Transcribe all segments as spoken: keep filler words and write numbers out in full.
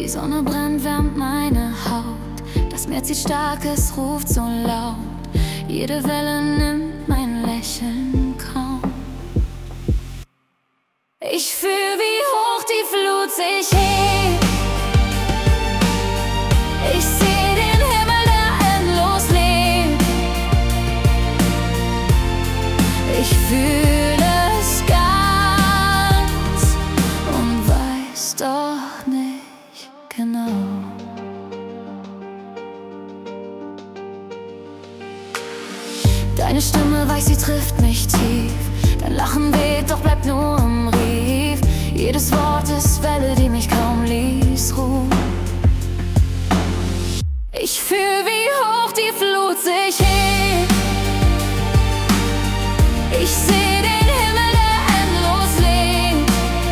Die Sonne brennt, wärmt meine Haut. Das Meer zieht stark, es ruft so laut. Jede Welle nimmt mein Lächeln kaum. Ich fühl, wie hoch die Flut sich hebt. Ich seh den Himmel, der endlos lebt. Ich fühl es ganz und weiß doch nicht genau. Deine Stimme weich, sie trifft mich tief. Dein Lachen weht, doch bleibt nur im Rief. Jedes Wort ist Welle, die mich kaum ließ ruhen. Ich fühl, wie hoch die Flut sich hebt. Ich seh den Himmel, der endlos lebt.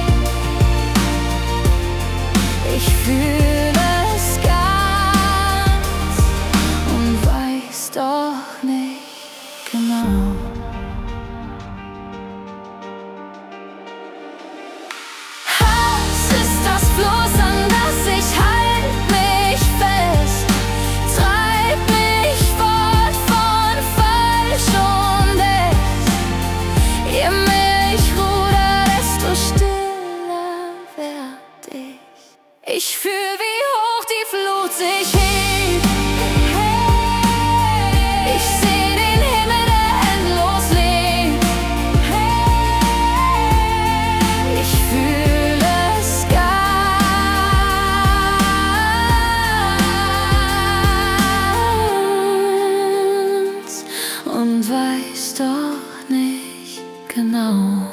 Ich fühl es ganz und weiß doch nicht genau. Hass ist das Floß, an das ich halt mich fest. Treib mich fort von falsch und echt. Je mehr ich ruder, desto stiller werd ich. Ich fühl, wie hoch die Flut sich hebt. Ich seh den Himmel, der endlos lebt. Ich fühl es ganz und weiß doch nicht genau.